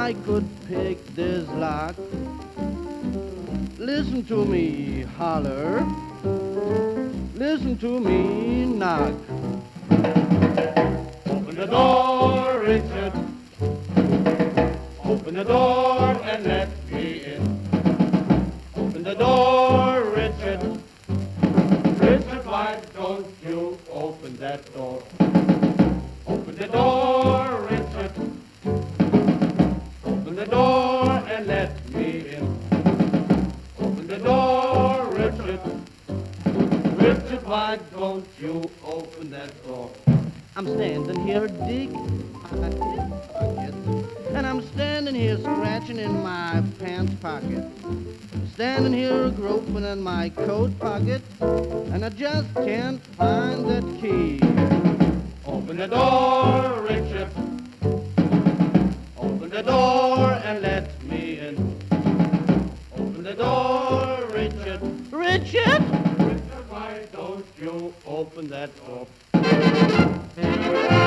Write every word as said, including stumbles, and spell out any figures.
I could pick this lock. Listen to me holler. Listen to me knock. Open the door, Richard. Open the door and let me in. Open the door, Richard. Richard, why don't you open that door? Open the door, Richard. Open the door and let me in. Open the door, Richard. Richard, why don't you open that door? I'm standing here digging pocket, pocket, and I'm standing here scratching in my pants pocket. Standing here groping in my coat pocket, and I just can't find that key. Open the door, Richard. Open the door and let me in. Open the door, Richard. Richard? Richard, why don't you open that door?